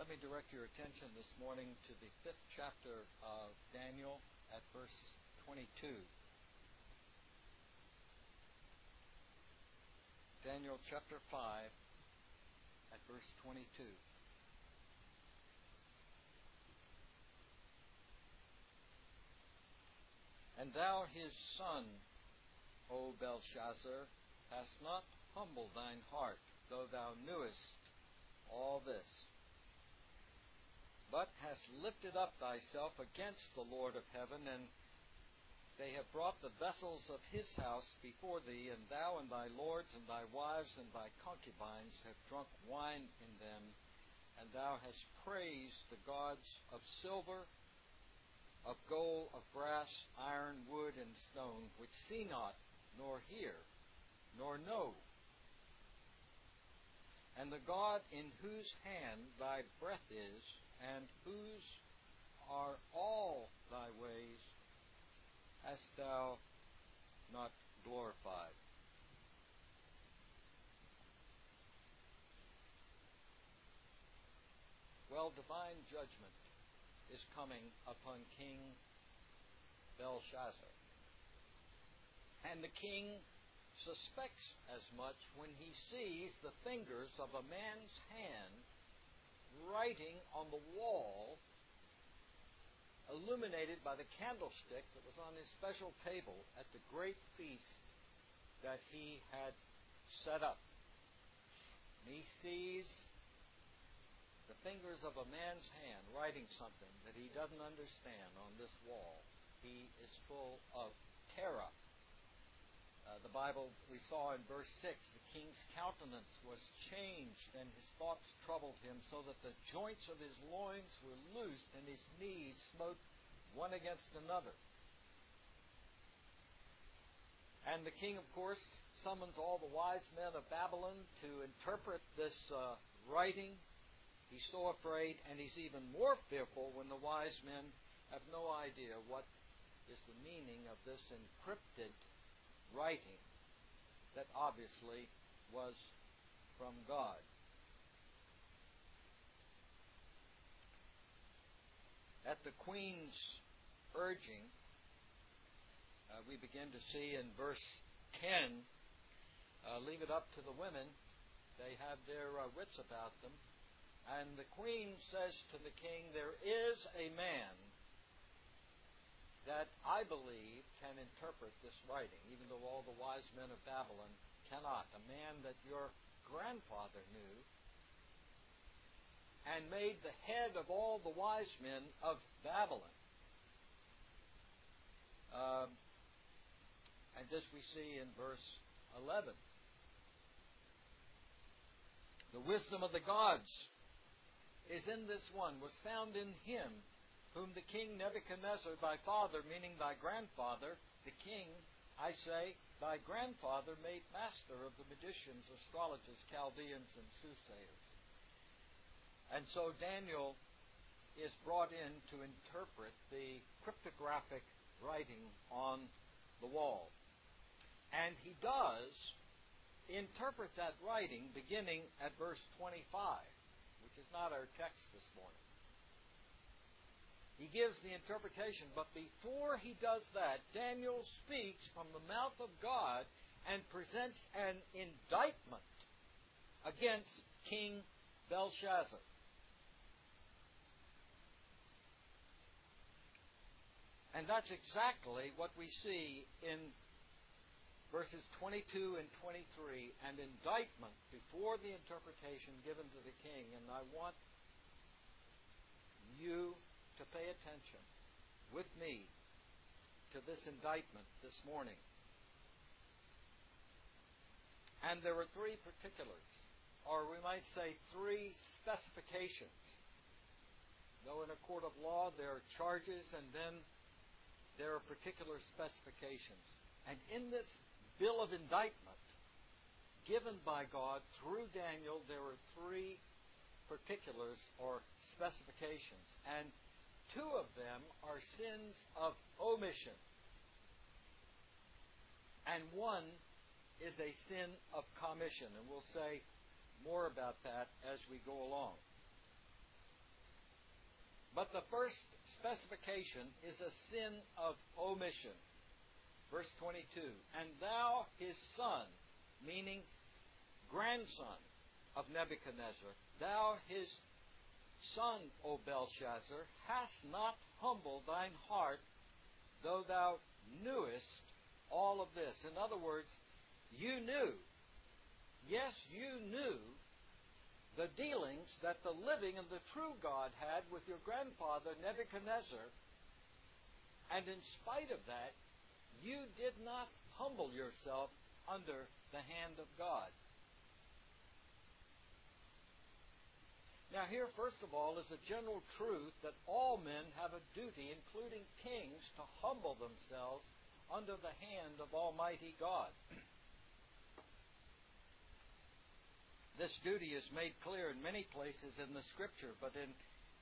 Let me direct your attention this morning to the 5th chapter of Daniel at verse 22. Daniel chapter 5 at verse 22. And thou his son, O Belshazzar, hast not humbled thine heart, though thou knewest all this, but hast lifted up thyself against the Lord of heaven, and they have brought the vessels of his house before thee, and thou and thy lords and thy wives and thy concubines have drunk wine in them, and thou hast praised the gods of silver, of gold, of brass, iron, wood, and stone, which see not, nor hear, nor know. And the God in whose hand thy breath is, and whose are all thy ways, hast thou not glorified. Well, divine judgment is coming upon King Belshazzar. And the king suspects as much when he sees the fingers of a man's hand writing on the wall, illuminated by the candlestick that was on his special table at the great feast that he had set up. And he sees the fingers of a man's hand writing something that he doesn't understand on this wall. He is full of terror. The Bible, we saw in verse 6, the king's countenance was changed and his thoughts troubled him, so that the joints of his loins were loosed and his knees smote one against another. And the king, of course, summoned all the wise men of Babylon to interpret this writing. He's so afraid, and he's even more fearful when the wise men have no idea what is the meaning of this encrypted writing that obviously was from God. At the queen's urging, we begin to see in verse 10, leave it up to the women. They have their wits about them. And the queen says to the king, there is a man that I believe can interpret this writing, even though all the wise men of Babylon cannot. A man that your grandfather knew and made the head of all the wise men of Babylon. And this we see in verse 11. The wisdom of the gods is in this one, was found in him, whom the king Nebuchadnezzar, thy father, meaning thy grandfather, the king, I say, thy grandfather made master of the magicians, astrologers, Chaldeans, and soothsayers. And so Daniel is brought in to interpret the cryptographic writing on the wall. And he does interpret that writing beginning at verse 25, which is not our text this morning. He gives the interpretation, but before he does that, Daniel speaks from the mouth of God and presents an indictment against King Belshazzar. And that's exactly what we see in verses 22 and 23, an indictment before the interpretation given to the king. And I want you to pay attention with me to this indictment this morning. And there are three particulars, or we might say three specifications. Though in a court of law there are charges and then there are particular specifications. And in this bill of indictment given by God through Daniel, there are three particulars or specifications. And two of them are sins of omission. And one is a sin of commission. And we'll say more about that as we go along. But the first specification is a sin of omission. Verse 22, and thou his son, meaning grandson of Nebuchadnezzar, thou his son, O Belshazzar, hast not humbled thine heart, though thou knewest all of this. In other words, you knew, yes, you knew the dealings that the living and the true God had with your grandfather Nebuchadnezzar, and in spite of that, you did not humble yourself under the hand of God. Now here, first of all, is a general truth that all men have a duty, including kings, to humble themselves under the hand of Almighty God. This duty is made clear in many places in the Scripture, but in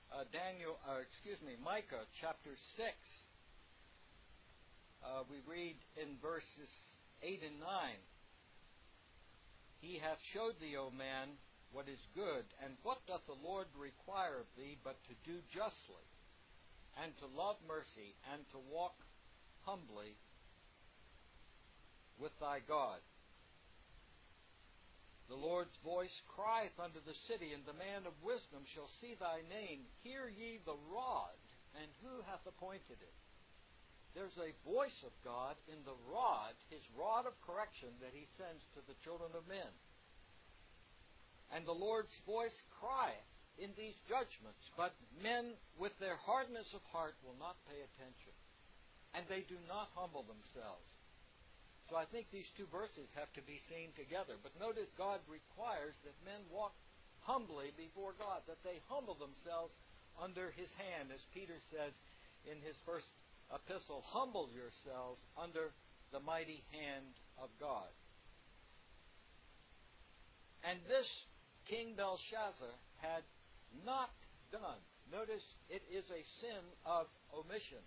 Micah chapter 6, we read in verses 8 and 9, He hath showed thee, O man, what is good, and what doth the Lord require of thee, but to do justly, and to love mercy, and to walk humbly with thy God. The Lord's voice crieth unto the city, and the man of wisdom shall see thy name. Hear ye the rod, and who hath appointed it? There's a voice of God in the rod, His rod of correction that He sends to the children of men. And the Lord's voice crieth in these judgments, but men with their hardness of heart will not pay attention, and they do not humble themselves. So I think these two verses have to be seen together. But notice God requires that men walk humbly before God, that they humble themselves under His hand, as Peter says in his first epistle, humble yourselves under the mighty hand of God. And this King Belshazzar had not done. Notice it is a sin of omission.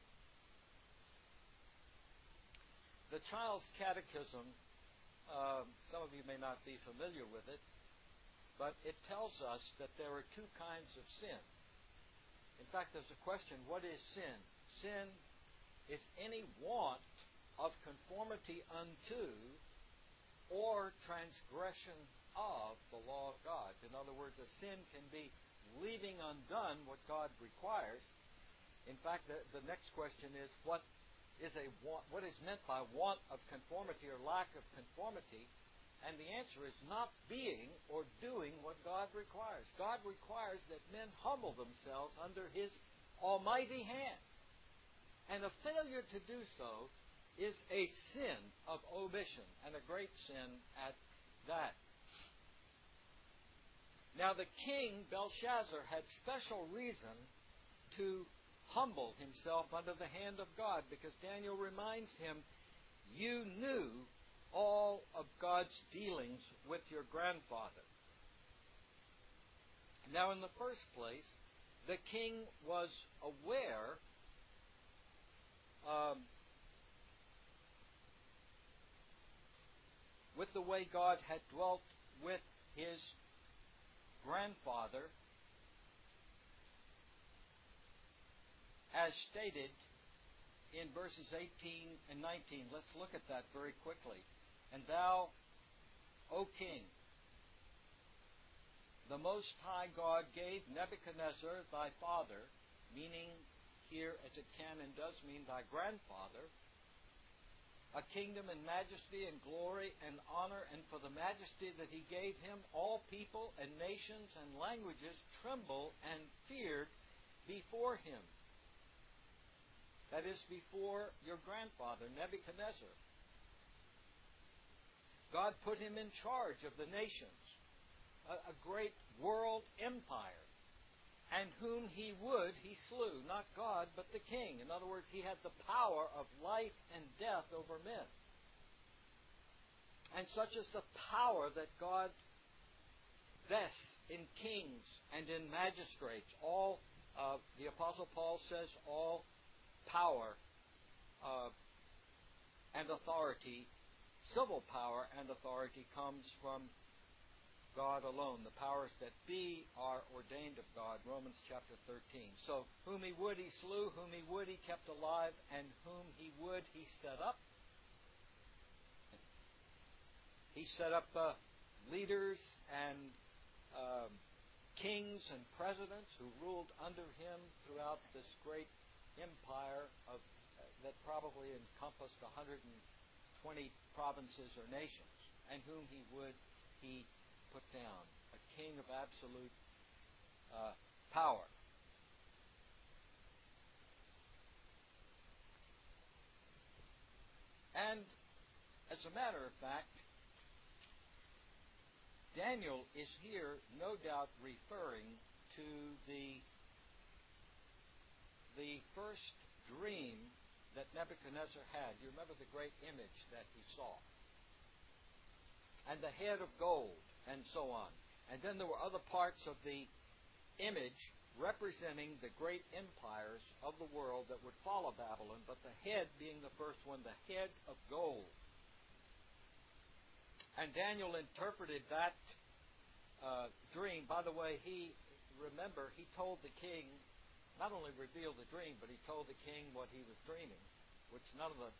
The Child's Catechism, some of you may not be familiar with it, but it tells us that there are two kinds of sin. In fact, there's a question, what is sin? Sin is any want of conformity unto or transgression of the law of God. In other words, a sin can be leaving undone what God requires. In fact, the next question is, what is meant by want of conformity or lack of conformity? And the answer is not being or doing what God requires. God requires that men humble themselves under His almighty hand. And a failure to do so is a sin of omission, and a great sin at that. Now the king, Belshazzar, had special reason to humble himself under the hand of God, because Daniel reminds him, you knew all of God's dealings with your grandfather. Now in the first place, the king was aware with the way God had dwelt with his grandfather, as stated in verses 18 and 19. Let's look at that very quickly. And thou, O king, the Most High God gave Nebuchadnezzar thy father, meaning here as it can and does mean thy grandfather, a kingdom and majesty and glory and honor, and for the majesty that he gave him, all people and nations and languages tremble and feared before him. That is, before your grandfather, Nebuchadnezzar. God put him in charge of the nations, a great world empire, and whom he would, he slew, not God, but the king. In other words, he had the power of life and death over men. And such is the power that God vests in kings and in magistrates. All, the Apostle Paul says, all power and authority, civil power and authority, comes from God alone. The powers that be are ordained of God. Romans chapter 13. So, whom he would he slew, whom he would he kept alive, and whom he would he set up. He set up leaders and kings and presidents who ruled under him throughout this great empire that probably encompassed 120 provinces or nations, and whom he would he put down, a king of absolute power. And as a matter of fact, Daniel is here no doubt referring to the first dream that Nebuchadnezzar had. You remember the great image that he saw. And the head of gold, and so on. And then there were other parts of the image representing the great empires of the world that would follow Babylon, but the head being the first one, the head of gold. And Daniel interpreted that dream. By the way, he told the king, not only revealed the dream, but he told the king what he was dreaming, which none of the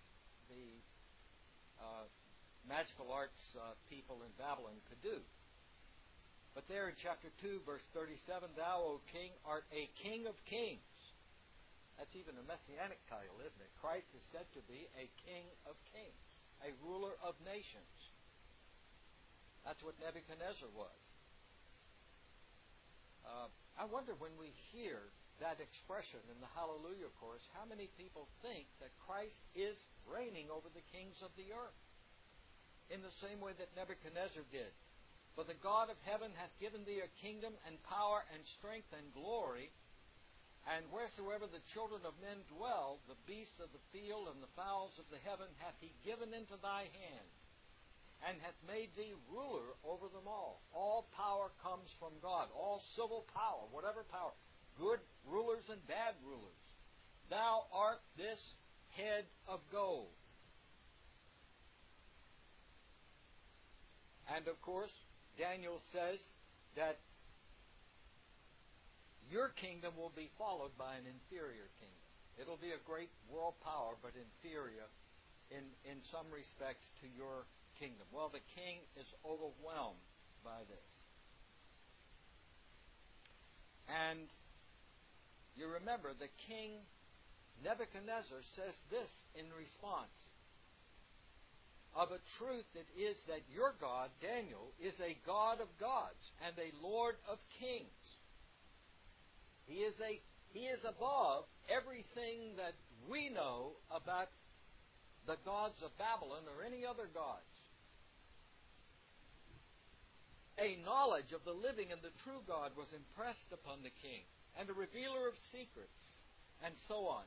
magical arts people in Babylon could do. But there in chapter 2, verse 37, Thou, O king, art a king of kings. That's even a messianic title, isn't it? Christ is said to be a king of kings, a ruler of nations. That's what Nebuchadnezzar was. I wonder when we hear that expression in the Hallelujah chorus, how many people think that Christ is reigning over the kings of the earth in the same way that Nebuchadnezzar did. For the God of heaven hath given thee a kingdom and power and strength and glory, and wheresoever the children of men dwell, the beasts of the field and the fowls of the heaven hath he given into thy hand, and hath made thee ruler over them all. All power comes from God. All civil power, whatever power, good rulers and bad rulers. Thou art this head of gold. And of course, Daniel says that your kingdom will be followed by an inferior kingdom. It'll be a great world power, but inferior in some respects to your kingdom. Well, the king is overwhelmed by this. And you remember, the king Nebuchadnezzar says this in response. Of a truth it is that your God, Daniel, is a God of gods and a Lord of kings. He is above everything that we know about the gods of Babylon or any other gods. A knowledge of the living and the true God was impressed upon the king, and a revealer of secrets, and so on.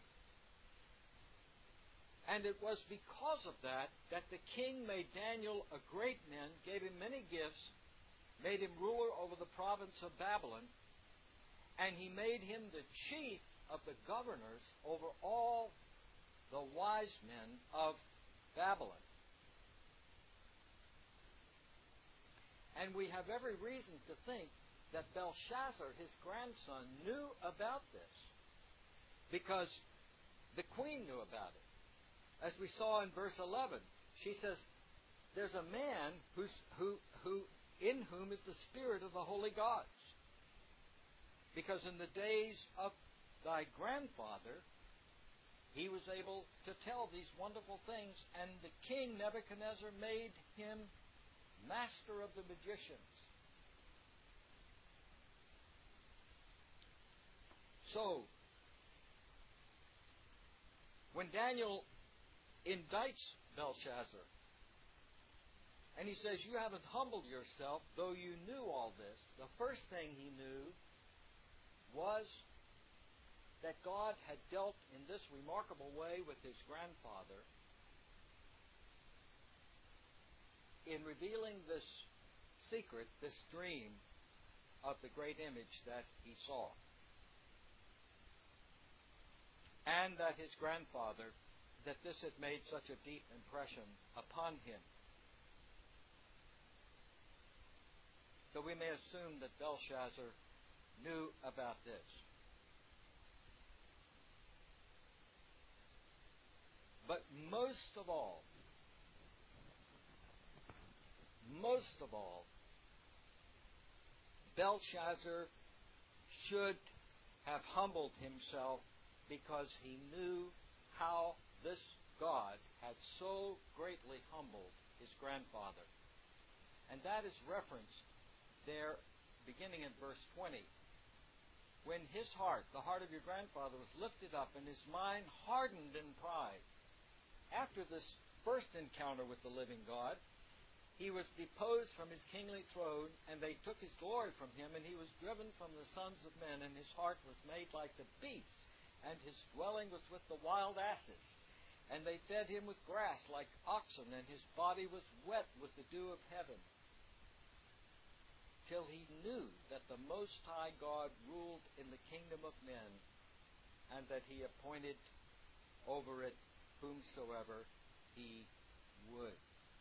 And it was because of that the king made Daniel a great man, gave him many gifts, made him ruler over the province of Babylon, and he made him the chief of the governors over all the wise men of Babylon. And we have every reason to think that Belshazzar, his grandson, knew about this, because the queen knew about it. As we saw in verse 11, she says, there's a man in whom is the spirit of the holy gods. Because in the days of thy grandfather, he was able to tell these wonderful things, and the king Nebuchadnezzar made him master of the magicians. So, when Daniel indicts Belshazzar, and he says, you haven't humbled yourself, though you knew all this, the first thing he knew was that God had dealt in this remarkable way with his grandfather in revealing this secret, this dream of the great image that he saw. And that his grandfather, that this had made such a deep impression upon him. So we may assume that Belshazzar knew about this. But most of all, Belshazzar should have humbled himself because he knew how this God had so greatly humbled his grandfather. And that is referenced there beginning in verse 20. When his heart, the heart of your grandfather, was lifted up and his mind hardened in pride. After this first encounter with the living God, he was deposed from his kingly throne, and they took his glory from him, and he was driven from the sons of men, and his heart was made like the beasts, and his dwelling was with the wild asses. And they fed him with grass like oxen, and his body was wet with the dew of heaven, till he knew that the Most High God ruled in the kingdom of men, and that he appointed over it whomsoever he would.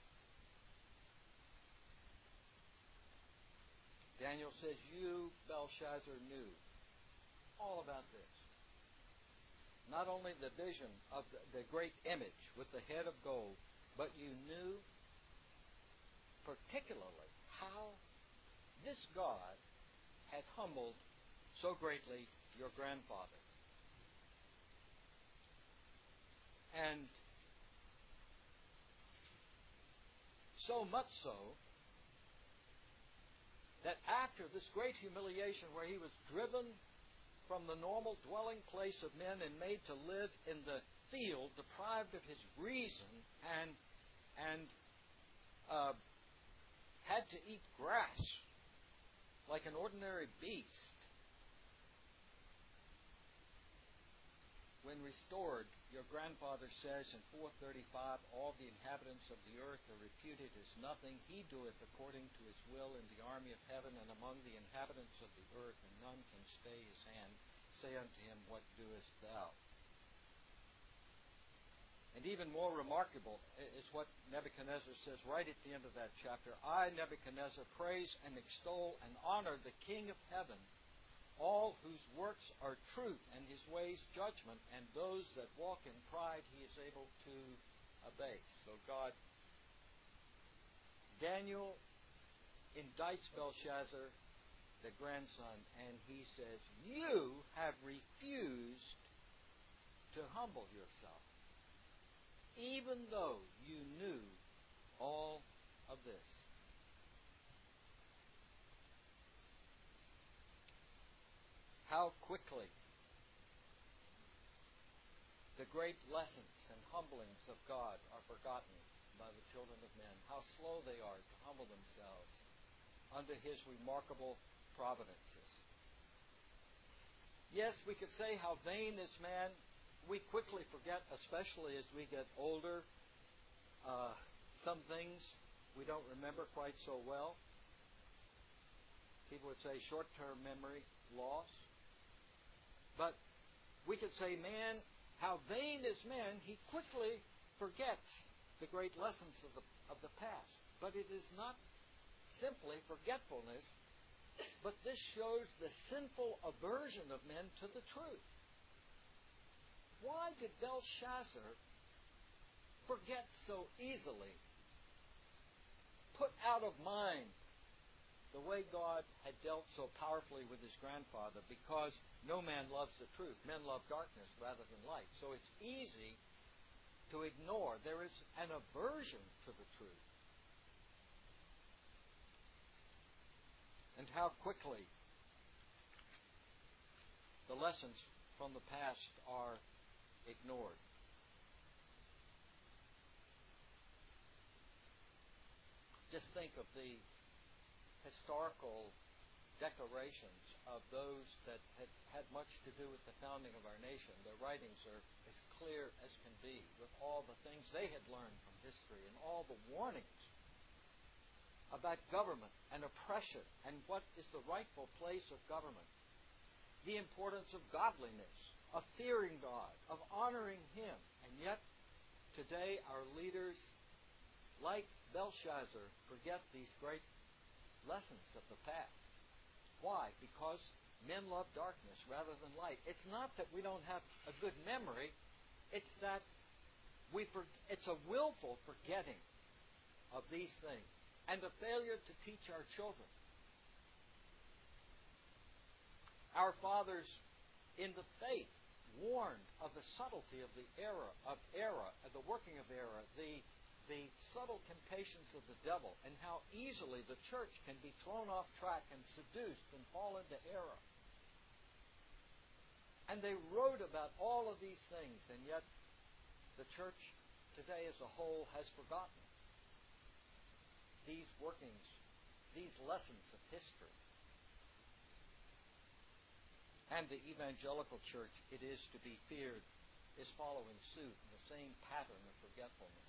Daniel says, you, Belshazzar, knew all about this. Not only the vision of the great image with the head of gold, but you knew particularly how this God had humbled so greatly your grandfather. And so much so that after this great humiliation where he was driven from the normal dwelling place of men and made to live in the field, deprived of his reason, and had to eat grass like an ordinary beast, when restored, your grandfather says in 435, all the inhabitants of the earth are reputed as nothing. He doeth according to his will in the army of heaven and among the inhabitants of the earth, and none can stay his hand. Say unto him, what doest thou? And even more remarkable is what Nebuchadnezzar says right at the end of that chapter. I, Nebuchadnezzar, praise and extol and honor the King of heaven, all whose works are truth and his ways judgment, and those that walk in pride he is able to abase. So God, Daniel indicts Belshazzar, the grandson, and he says, you have refused to humble yourself, even though you knew all of this. How quickly the great lessons and humblings of God are forgotten by the children of men. How slow they are to humble themselves under his remarkable providences. Yes, we could say how vain is man. We quickly forget, especially as we get older, some things we don't remember quite so well. People would say short-term memory loss. But we could say, man, how vain is man, he quickly forgets the great lessons of the past. But it is not simply forgetfulness, but this shows the sinful aversion of men to the truth. Why did Belshazzar forget so easily, put out of mind the way God had dealt so powerfully with his grandfather? Because no man loves the truth. Men love darkness rather than light. So it's easy to ignore. There is an aversion to the truth. And how quickly the lessons from the past are ignored. Just think of the historical declarations of those that had much to do with the founding of our nation. Their writings are as clear as can be, with all the things they had learned from history and all the warnings about government and oppression and what is the rightful place of government, the importance of godliness, of fearing God, of honoring him. And yet, today our leaders, like Belshazzar, forget these great lessons of the past. Why? Because men love darkness rather than light. It's not that we don't have a good memory. It's that it's a willful forgetting of these things and a failure to teach our children. Our fathers in the faith warned of the subtlety of the the working of error, the subtle temptations of the devil, and how easily the church can be thrown off track and seduced and fall into error. And they wrote about all of these things, and yet the church today as a whole has forgotten these workings, these lessons of history. And the evangelical church, it is to be feared, is following suit in the same pattern of forgetfulness.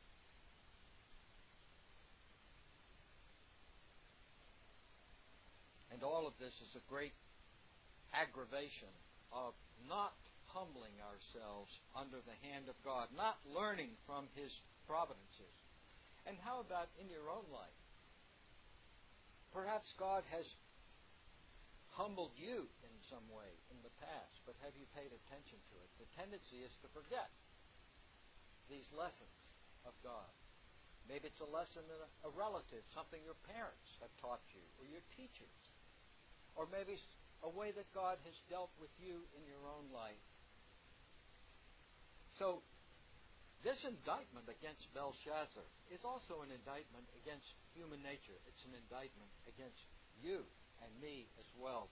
And all of this is a great aggravation of not humbling ourselves under the hand of God, not learning from His providences. And how about in your own life? Perhaps God has humbled you in some way in the past, but have you paid attention to it? The tendency is to forget these lessons of God. Maybe it's a lesson in a relative, something your parents have taught you, or your teachers. Or maybe it's a way that God has dealt with you in your own life. So, this indictment against Belshazzar is also an indictment against human nature. It's an indictment against you and me as well.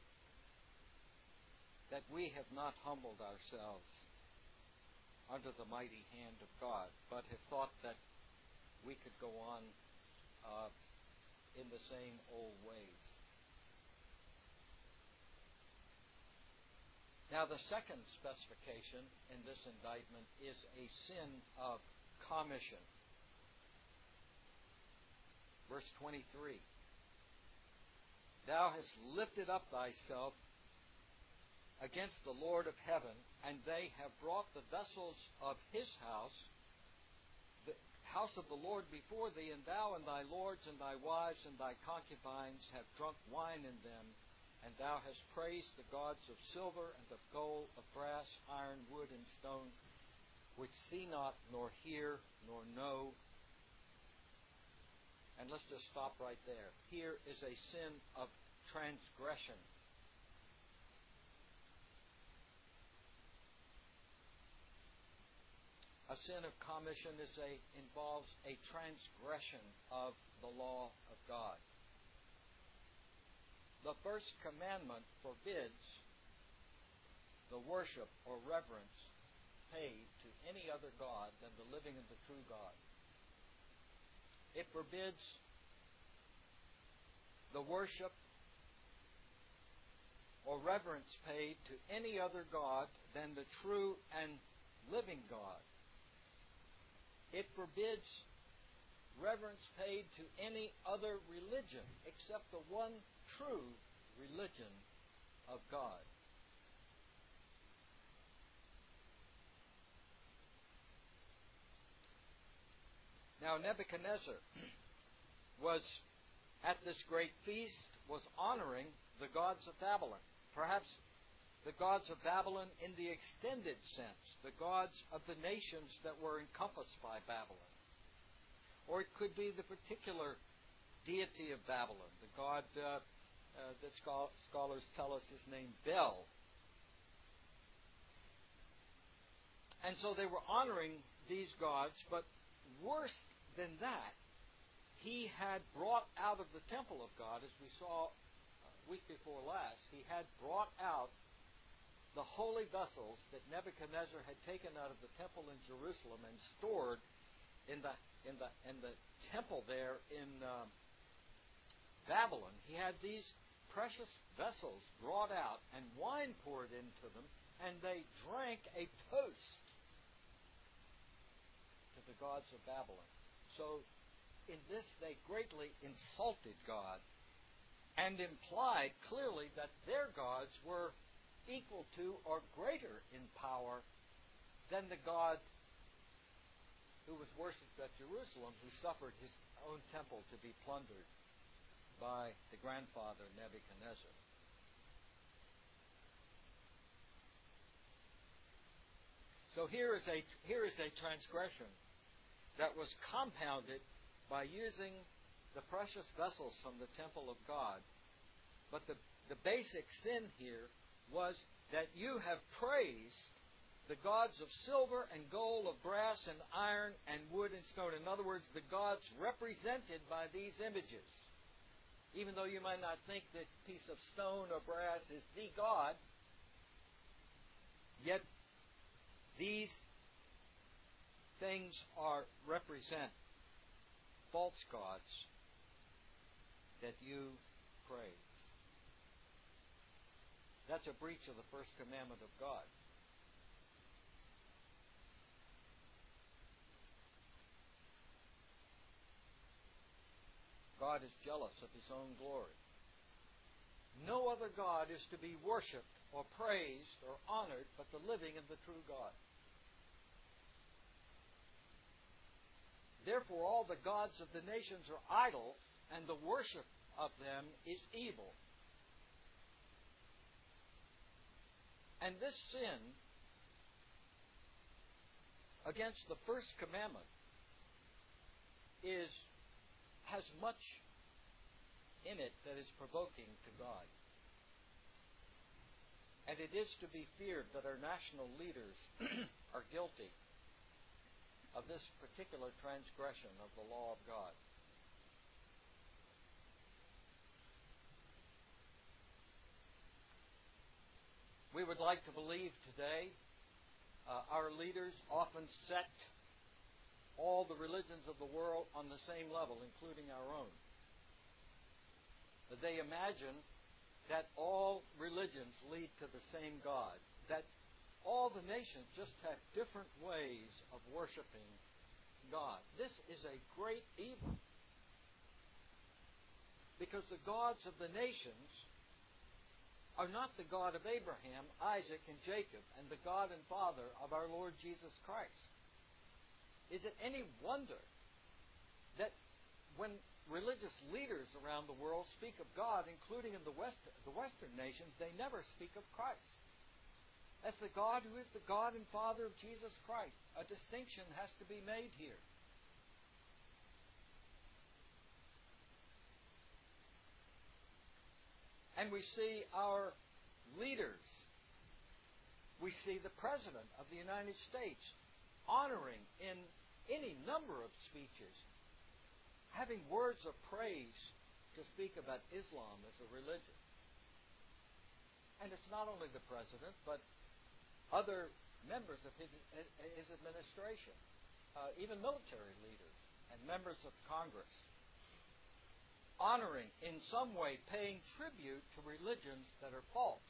That we have not humbled ourselves under the mighty hand of God, but have thought that we could go on in the same old ways. Now, the second specification in this indictment is a sin of commission. Verse 23. Thou hast lifted up thyself against the Lord of heaven, and they have brought the vessels of his house, the house of the Lord, before thee, and thou and thy lords and thy wives and thy concubines have drunk wine in them, and thou hast praised the gods of silver and of gold, of brass, iron, wood, and stone, which see not, nor hear, nor know. And let's just stop right there. Here is a sin of transgression. A sin of commission involves a transgression of the law of God. The first commandment forbids the worship or reverence paid to any other God than the living and the true God. It forbids the worship or reverence paid to any other God than the true and living God. It forbids reverence paid to any other religion except the one true religion of God. Now, Nebuchadnezzar was at this great feast, was honoring the gods of Babylon. Perhaps the gods of Babylon in the extended sense, the gods of the nations that were encompassed by Babylon. Or it could be the particular deity of Babylon, the god that scholars tell us is named Bel. And so they were honoring these gods, but worse than that, he had brought out of the temple of God, as we saw week before last, he had brought out the holy vessels that Nebuchadnezzar had taken out of the temple in Jerusalem and stored in the temple there in Babylon. He had these precious vessels brought out and wine poured into them, and they drank a toast to the gods of Babylon. So in this they greatly insulted God and implied clearly that their gods were equal to or greater in power than the God who was worshipped at Jerusalem, who suffered his own temple to be plundered. by the grandfather Nebuchadnezzar. So here is a transgression that was compounded by using the precious vessels from the temple of God. But the basic sin here was that you have praised the gods of silver and gold, of brass and iron and wood and stone. In other words, the gods represented by these images. Even though you might not think that piece of stone or brass is the god, yet these things represent false gods that you praise. That's a breach of the first commandment of God. God is jealous of His own glory. No other God is to be worshipped or praised or honored but the living and the true God. Therefore, all the gods of the nations are idle, and the worship of them is evil. And this sin against the first commandment has much in it that is provoking to God. And it is to be feared that our national leaders are guilty of this particular transgression of the law of God. We would like to believe today our leaders often set all the religions of the world on the same level, including our own. They imagine that all religions lead to the same God, that all the nations just have different ways of worshiping God. This is a great evil, because the gods of the nations are not the God of Abraham, Isaac, and Jacob, and the God and Father of our Lord Jesus Christ. Is it any wonder that when religious leaders around the world speak of God, including in the Western nations, they never speak of Christ as the God who is the God and Father of Jesus Christ? A distinction has to be made here. And we see our leaders, we see the President of the United States honoring in any number of speeches, having words of praise to speak about Islam as a religion. And it's not only the President, but other members of his administration, even military leaders and members of Congress, honoring, in some way, paying tribute to religions that are false,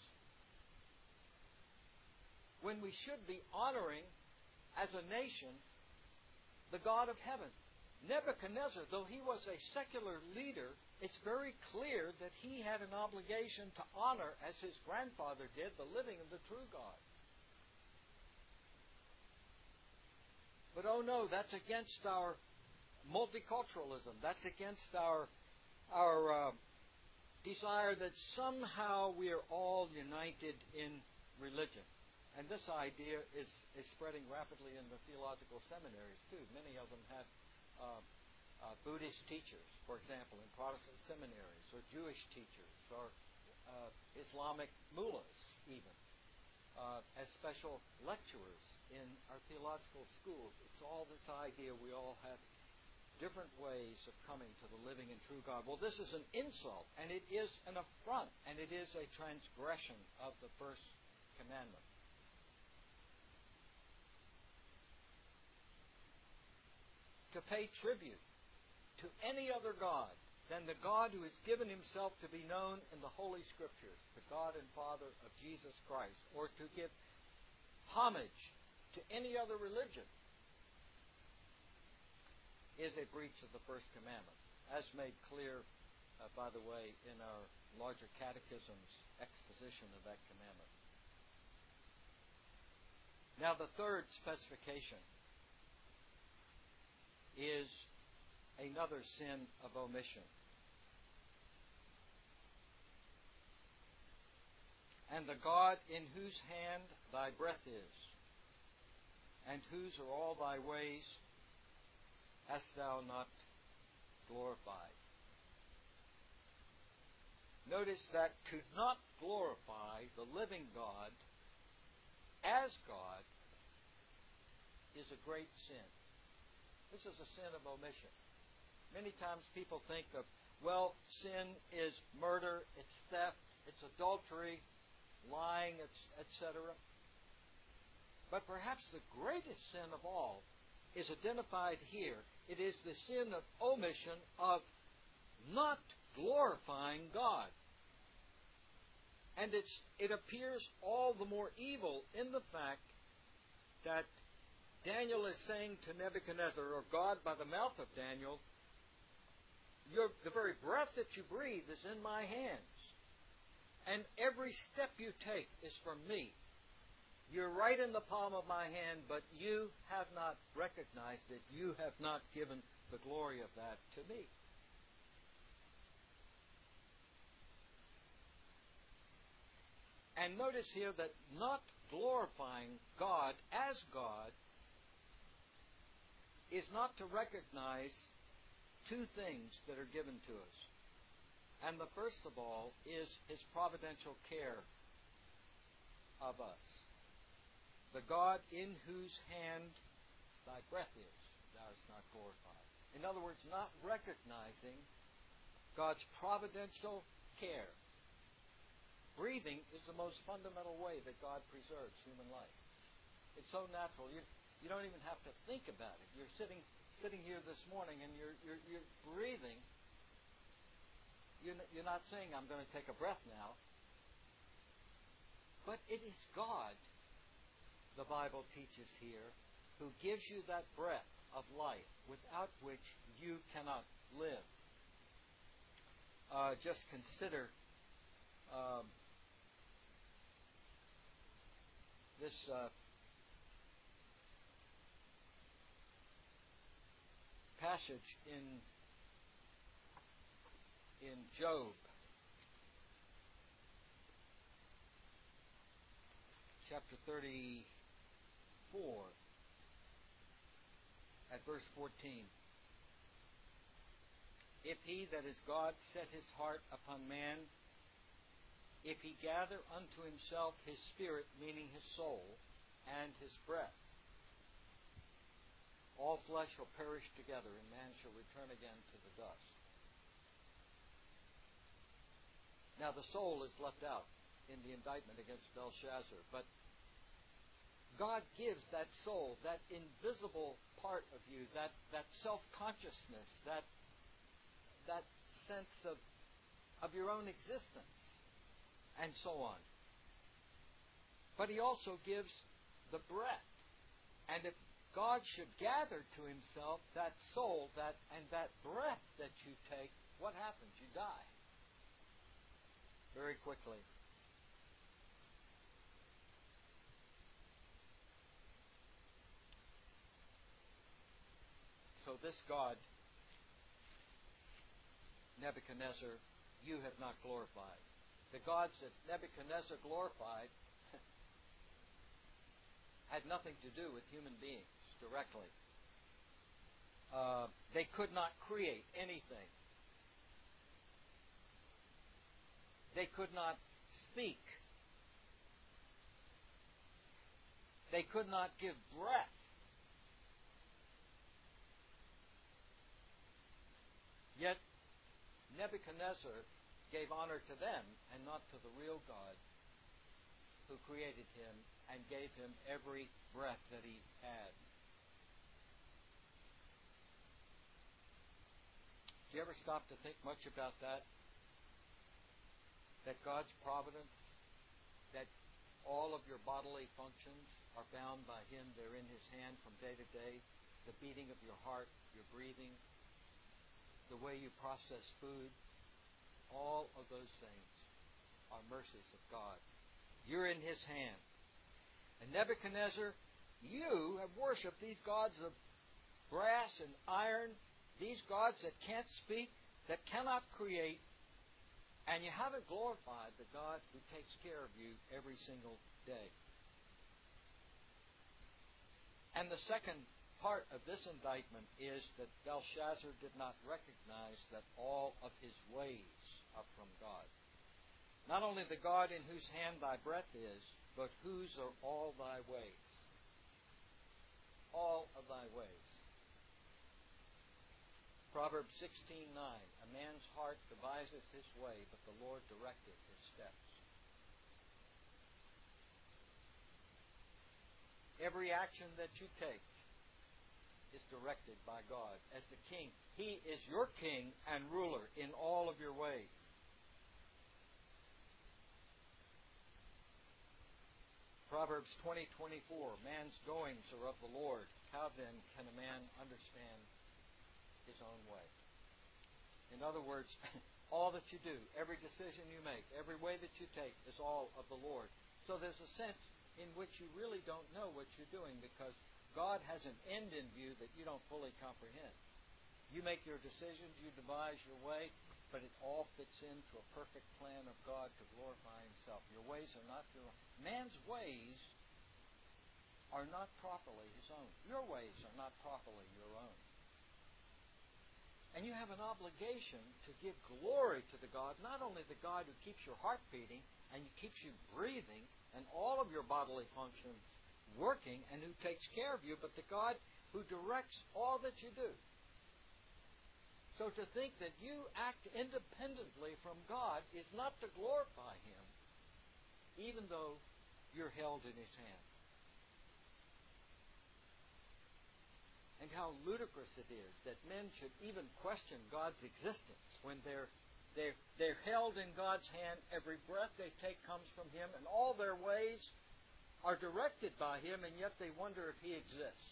when we should be honoring, as a nation, the God of heaven. Nebuchadnezzar, though he was a secular leader, it's very clear that he had an obligation to honor, as his grandfather did, the living and the true God. But oh no, that's against our multiculturalism. That's against our desire that somehow we are all united in religion. And this idea is spreading rapidly in the theological seminaries too. Many of them have Buddhist teachers, for example, in Protestant seminaries, or Jewish teachers, or Islamic mullahs even, as special lecturers in our theological schools. It's all this idea we all have different ways of coming to the living and true God. Well, this is an insult, and it is an affront, and it is a transgression of the first commandment. To pay tribute to any other God than the God who has given himself to be known in the Holy Scriptures, the God and Father of Jesus Christ, or to give homage to any other religion, is a breach of the first commandment, as made clear, by the way, in our larger catechism's exposition of that commandment. Now, the third specification is another sin of omission. and the God in whose hand thy breath is, and whose are all thy ways, hast thou not glorified. Notice that to not glorify the living God as God is a great sin. This is a sin of omission. Many times people think of, well, sin is murder, it's theft, it's adultery, lying, etc. But perhaps the greatest sin of all is identified here. It is the sin of omission, of not glorifying God. And it appears all the more evil in the fact that Daniel is saying to Nebuchadnezzar, or God by the mouth of Daniel, the very breath that you breathe is in my hands. And every step you take is from me. You're right in the palm of my hand, but you have not recognized it. You have not given the glory of that to me. And notice here that not glorifying God as God is not to recognize two things that are given to us. And the first of all is His providential care of us. The God in whose hand thy breath is, thou hast not glorified. In other words, not recognizing God's providential care. Breathing is the most fundamental way that God preserves human life. It's so natural. You don't even have to think about it. You're sitting here this morning and you're breathing. You're not saying, I'm going to take a breath now. But it is God, the Bible teaches here, who gives you that breath of life without which you cannot live. Just consider this passage in Job, chapter 34, at verse 14. If he, that is God, set his heart upon man, if he gather unto himself his spirit, meaning his soul, and his breath, all flesh shall perish together, and man shall return again to the dust. Now the soul is left out in the indictment against Belshazzar, but God gives that soul, that invisible part of you, that self-consciousness, that sense of your own existence, and so on. But He also gives the breath. And if God should gather to Himself that soul, that breath that you take, what happens? You die very quickly. So this God, Nebuchadnezzar, you have not glorified. The gods that Nebuchadnezzar glorified had nothing to do with human beings directly. They could not create anything. They could not speak. They could not give breath. Yet Nebuchadnezzar gave honor to them and not to the real God who created him and gave him every breath that he had. Do you ever stop to think much about that? That God's providence, that all of your bodily functions are bound by Him. They're in His hand from day to day. The beating of your heart, your breathing, the way you process food, all of those things are mercies of God. You're in His hand. And Nebuchadnezzar, you have worshipped these gods of brass and iron, these gods that can't speak, that cannot create, And you haven't glorified the God who takes care of you every single day. And the second part of this indictment is that Belshazzar did not recognize that all of his ways are from God. Not only the God in whose hand thy breath is, but whose are all thy ways. All of thy ways. Proverbs 16:9, a man's heart deviseth his way, but the Lord directeth his steps. Every action that you take is directed by God as the king. He is your king and ruler in all of your ways. Proverbs 20:24, man's goings are of the Lord. How then can a man understand his own way? In other words, all that you do, every decision you make, every way that you take is all of the Lord. So there's a sense in which you really don't know what you're doing because God has an end in view that you don't fully comprehend. You make your decisions, you devise your way, but it all fits into a perfect plan of God to glorify Himself. Your ways are not your own. Man's ways are not properly his own. Your ways are not properly your own. And you have an obligation to give glory to the God, not only the God who keeps your heart beating and keeps you breathing and all of your bodily functions working and who takes care of you, but the God who directs all that you do. So to think that you act independently from God is not to glorify Him, even though you're held in His hand. And how ludicrous it is that men should even question God's existence when they're held in God's hand. Every breath they take comes from Him, and all their ways are directed by Him, and yet they wonder if He exists.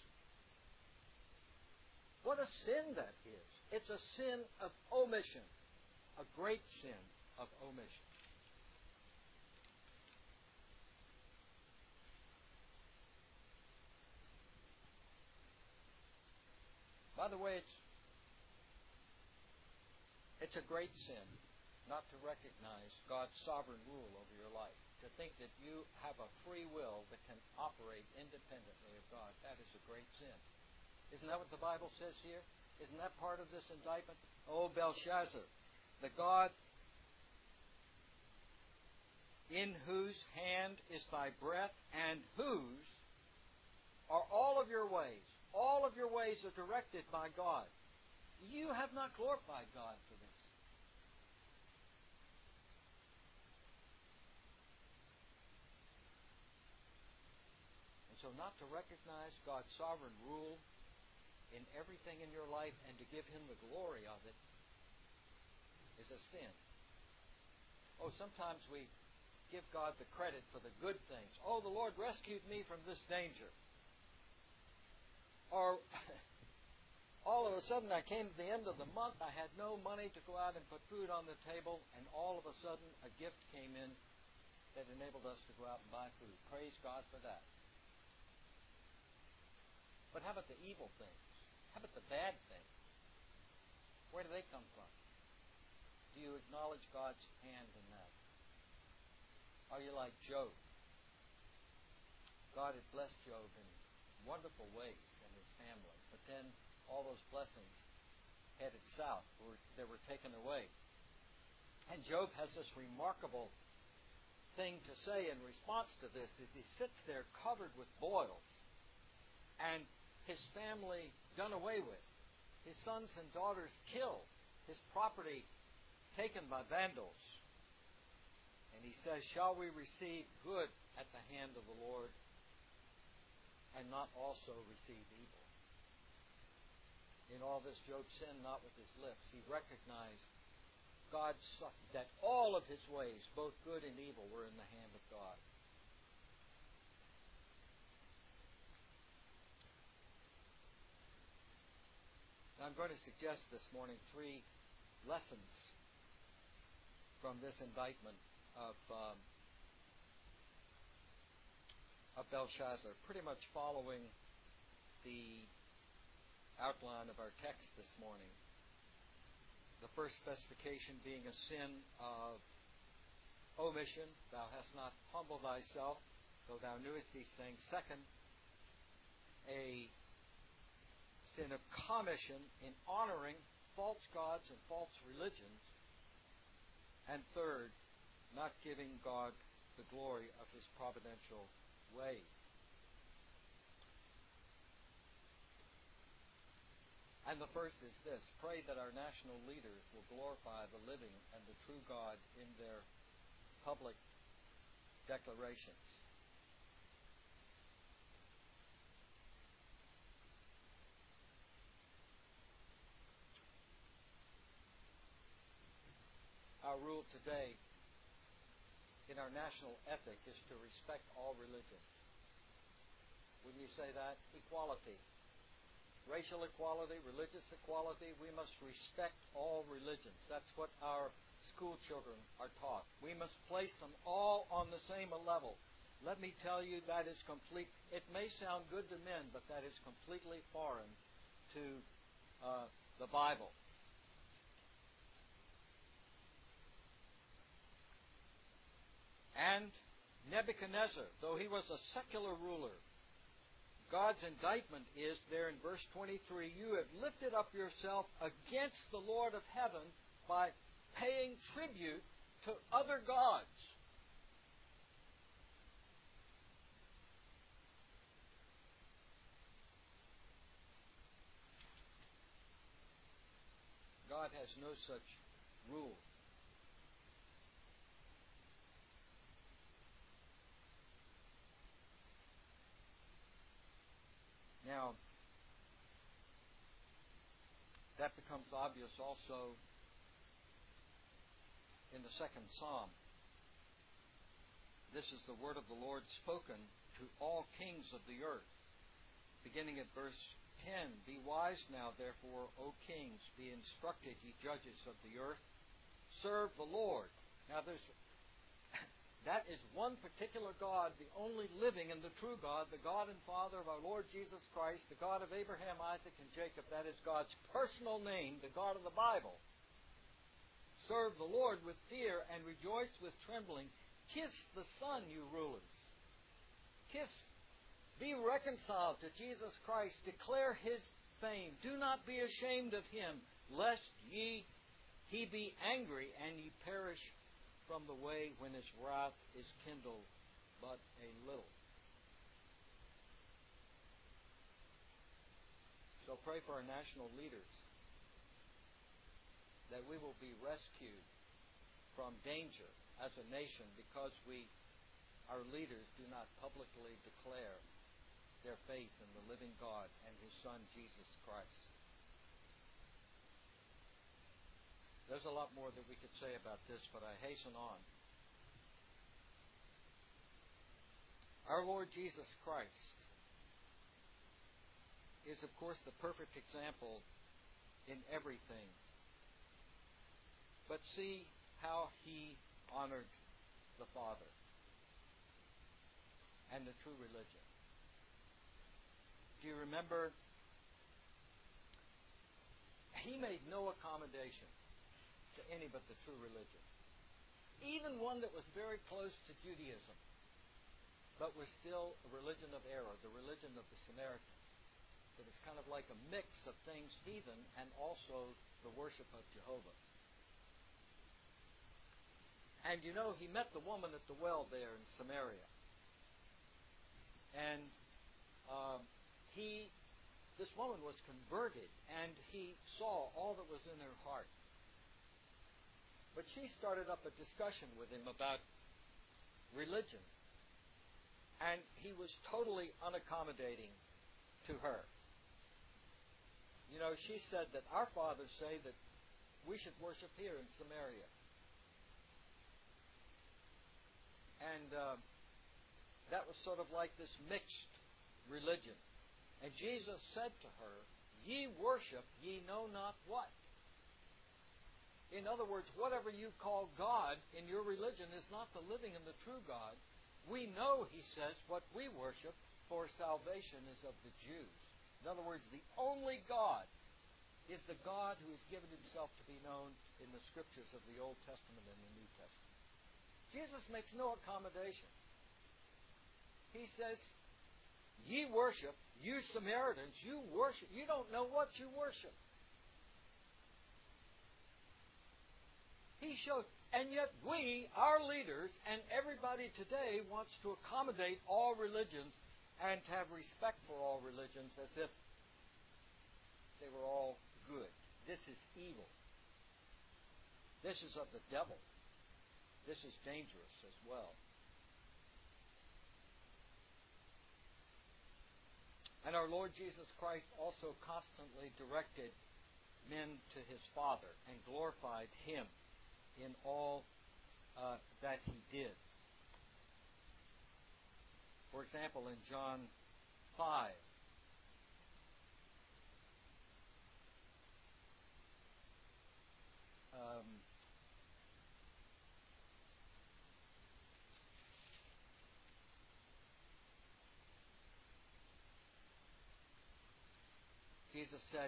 What a sin that is. It's a sin of omission, a great sin of omission. By the way, it's a great sin not to recognize God's sovereign rule over your life. To think that you have a free will that can operate independently of God. That is a great sin. Isn't that what the Bible says here? Isn't that part of this indictment? O Belshazzar, the God in whose hand is thy breath, and whose are all of your ways. All of your ways are directed by God. You have not glorified God for this. And so not to recognize God's sovereign rule in everything in your life and to give Him the glory of it is a sin. Oh, sometimes we give God the credit for the good things. Oh, the Lord rescued me from this danger. Or all of a sudden I came to the end of the month, I had no money to go out and put food on the table, and all of a sudden a gift came in that enabled us to go out and buy food. Praise God for that. But how about the evil things? How about the bad things? Where do they come from? Do you acknowledge God's hand in that? Are you like Job? God had blessed Job in wonderful ways and his family, but then all those blessings headed south. They were taken away. And Job has this remarkable thing to say in response to this is he sits there covered with boils and his family done away with, his sons and daughters killed, his property taken by vandals. And he says, shall we receive good at the hand of the Lord and not also receive evil? In all this, Job sinned not with his lips. He recognized that all of his ways, both good and evil, were in the hand of God. Now, I'm going to suggest this morning 3 lessons from this indictment of Belshazzar, pretty much following the outline of our text this morning. The first specification being a sin of omission. Thou hast not humbled thyself, though thou knewest these things. Second, a sin of commission in honoring false gods and false religions. And third, not giving God the glory of His providential ways. And the first is this: pray that our national leaders will glorify the living and the true God in their public declarations. Our rule today in our national ethic is to respect all religions. When you say that, equality. Racial equality, religious equality, we must respect all religions. That's what our school children are taught. We must place them all on the same level. Let me tell you, that is complete. It may sound good to men, but that is completely foreign to the Bible. And Nebuchadnezzar, though he was a secular ruler, God's indictment is there in verse 23, you have lifted up yourself against the Lord of heaven by paying tribute to other gods. God has no such rule. Now, that becomes obvious also in the second psalm. This is the word of the Lord spoken to all kings of the earth. Beginning at verse 10, be wise now, therefore, O kings, be instructed, ye judges of the earth. Serve the Lord. Now, that is one particular God, the only living and the true God, the God and Father of our Lord Jesus Christ, the God of Abraham, Isaac, and Jacob. That is God's personal name, the God of the Bible. Serve the Lord with fear and rejoice with trembling. Kiss the Son, you rulers. Be reconciled to Jesus Christ. Declare His fame. Do not be ashamed of Him, lest He be angry and ye perish from the way when His wrath is kindled but a little. So pray for our national leaders, that we will be rescued from danger as a nation because our leaders do not publicly declare their faith in the living God and His Son, Jesus Christ. There's a lot more that we could say about this, but I hasten on. Our Lord Jesus Christ is, of course, the perfect example in everything. But see how He honored the Father and the true religion. Do you remember? He made no accommodation to any but the true religion. Even one that was very close to Judaism, but was still a religion of error, the religion of the Samaritans. It was kind of like a mix of things heathen and also the worship of Jehovah. And you know, He met the woman at the well there in Samaria. And this woman was converted, and He saw all that was in her heart. But she started up a discussion with Him about religion. And He was totally unaccommodating to her. You know, she said that our fathers say that we should worship here in Samaria. And that was sort of like this mixed religion. And Jesus said to her, ye worship ye know not what. In other words, whatever you call God in your religion is not the living and the true God. We know, He says, what we worship, for salvation is of the Jews. In other words, the only God is the God who has given himself to be known in the Scriptures of the Old Testament and the New Testament. Jesus makes no accommodation. He says, ye worship, you Samaritans, you worship. You don't know what you worship. He showed, and yet we, our leaders, and everybody today wants to accommodate all religions and to have respect for all religions as if they were all good. This is evil. This is of the devil. This is dangerous as well. And our Lord Jesus Christ also constantly directed men to his Father and glorified him in all that he did. For example, in John 5, Jesus said,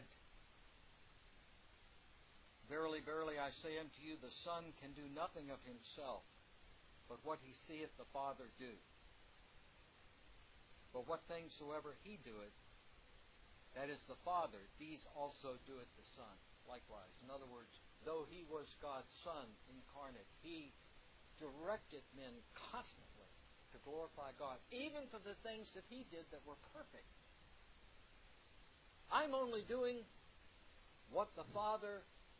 verily, verily, I say unto you, the Son can do nothing of himself, but what he seeth the Father do. But what things soever he doeth, that is the Father, these also doeth the Son likewise. In other words, though he was God's Son incarnate, he directed men constantly to glorify God, even for the things that he did that were perfect. I'm only doing what the Father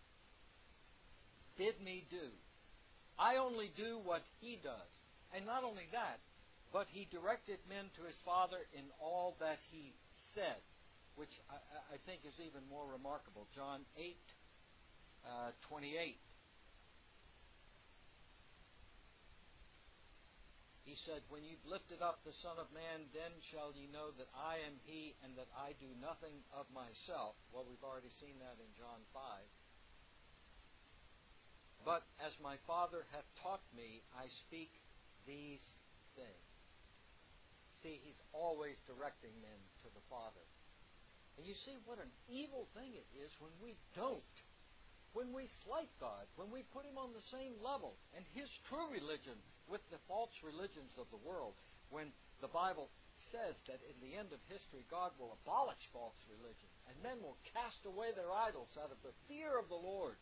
bid me do. I only do what he does. And not only that, but he directed men to his Father in all that he said, which I think is even more remarkable. John 8:28. He said, when you've lifted up the Son of Man, then shall ye know that I am he, and that I do nothing of myself. Well, we've already seen that in John 5. But as my Father hath taught me, I speak these things. See, he's always directing men to the Father. And you see what an evil thing it is when we don't. When we slight God, when we put him on the same level, and his true religion with the false religions of the world, when the Bible says that in the end of history God will abolish false religion, and men will cast away their idols out of the fear of the Lord.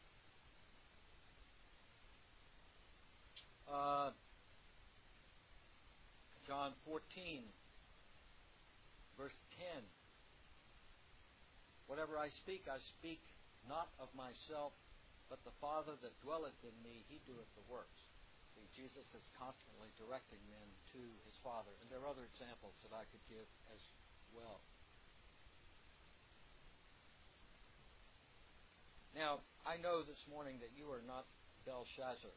John 14, verse 10. Whatever I speak not of myself, but the Father that dwelleth in me, he doeth the works. See, Jesus is constantly directing men to his Father. And there are other examples that I could give as well. Now, I know this morning that you are not Belshazzar.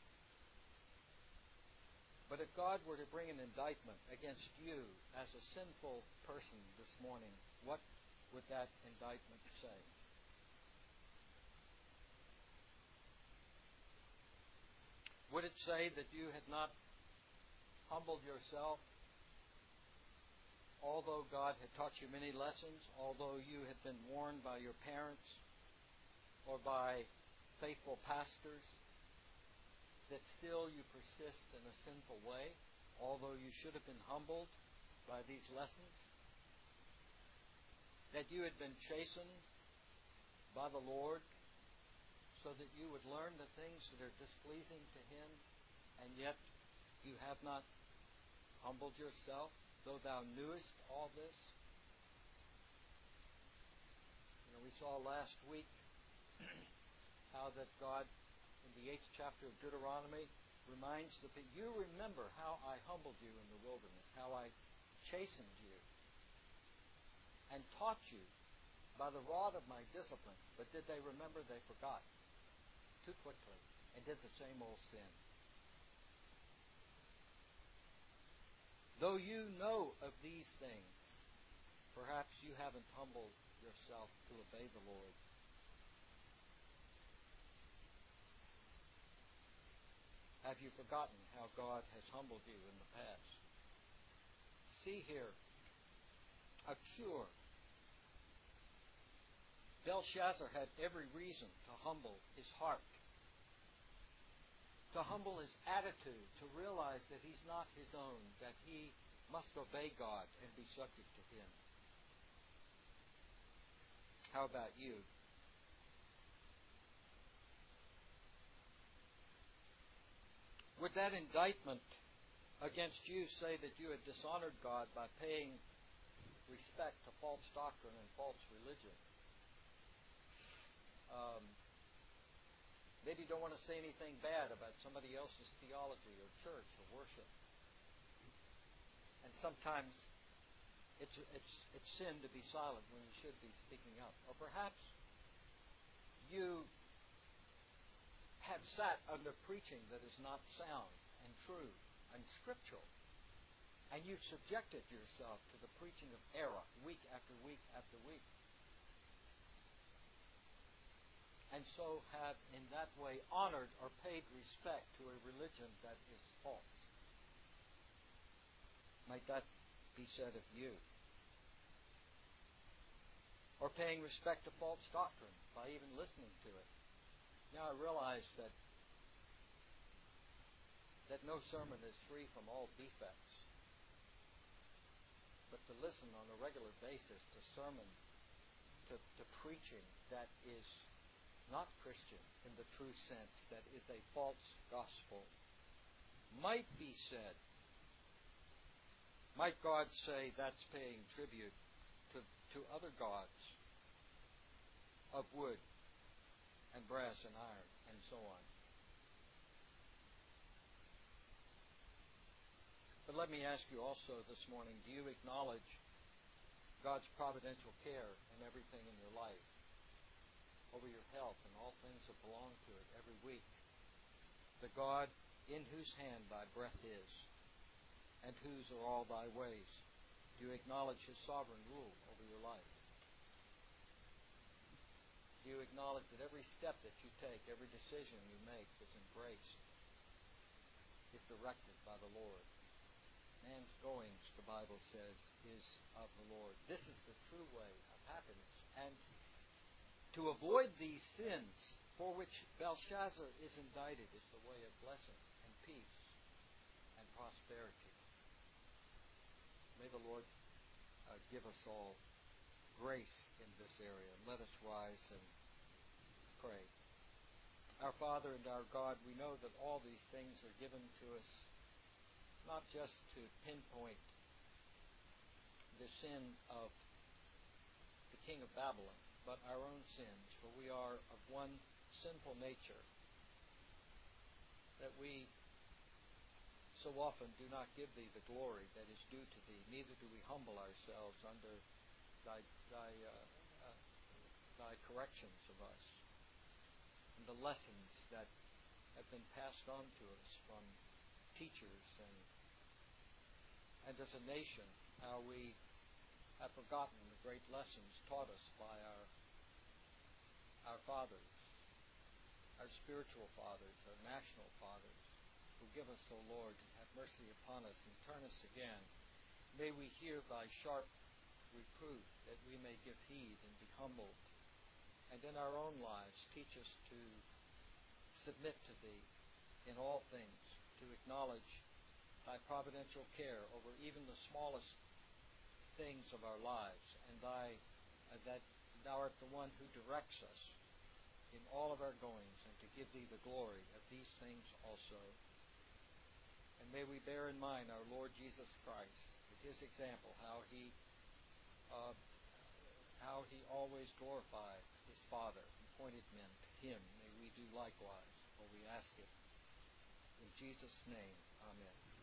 But if God were to bring an indictment against you as a sinful person this morning, what would that indictment say? Would it say that you had not humbled yourself, although God had taught you many lessons, although you had been warned by your parents or by faithful pastors, that still you persist in a sinful way, although you should have been humbled by these lessons? That you had been chastened by the Lord so that you would learn the things that are displeasing to him, and yet you have not humbled yourself, though thou knewest all this? We saw last week how that God, in the 8th chapter of Deuteronomy, reminds the people, you remember how I humbled you in the wilderness, how I chastened you and taught you by the rod of my discipline. But did they remember? They forgot too quickly and did the same old sin. Though you know of these things, perhaps you haven't humbled yourself to obey the Lord. Have you forgotten how God has humbled you in the past? See here a cure Belshazzar had every reason to humble his heart, to humble his attitude, to realize that he's not his own, that he must obey God and be subject to Him. How about you? Would that indictment against you say that you had dishonored God by paying respect to false doctrine and false religion? Maybe you don't want to say anything bad about somebody else's theology or church or worship. And sometimes it's sin to be silent when you should be speaking up. Or perhaps you have sat under preaching that is not sound and true and scriptural, and you've subjected yourself to the preaching of error week after week after week, and so have in that way honored or paid respect to a religion that is false. Might that be said of you? Or paying respect to false doctrine by even listening to it. Now I realize that no sermon is free from all defects. But to listen on a regular basis to sermon, to preaching that is not Christian in the true sense, that is a false gospel, might be said, might God say that's paying tribute to other gods of wood and brass and iron and so on. But let me ask you also this morning, do you acknowledge God's providential care in everything in your life, over your health and all things that belong to it every week? The God in whose hand thy breath is, and whose are all thy ways. Do you acknowledge His sovereign rule over your life? Do you acknowledge that every step that you take, every decision you make is embraced, is directed by the Lord? Man's goings, the Bible says, is of the Lord. This is the true way of happiness. And to avoid these sins for which Belshazzar is indicted is the way of blessing and peace and prosperity. May the Lord give us all grace in this area. Let us rise and pray. Our Father and our God, we know that all these things are given to us not just to pinpoint the sin of the king of Babylon, but our own sins, for we are of one sinful nature, that we so often do not give Thee the glory that is due to Thee, neither do we humble ourselves under Thy corrections of us, and the lessons that have been passed on to us from teachers, and as a nation, how we have forgotten the great lessons taught us by our fathers, our spiritual fathers, our national fathers. Forgive us, O Lord, and have mercy upon us, and turn us again. May we hear Thy sharp reproof, that we may give heed and be humbled, and in our own lives teach us to submit to Thee in all things, to acknowledge Thy providential care over even the smallest things of our lives, and that Thou art the one who directs us in all of our goings, and to give Thee the glory of these things also. And may we bear in mind our Lord Jesus Christ, with His example, how He always glorified His Father and pointed men to Him. May we do likewise, for we ask it in Jesus' name. Amen.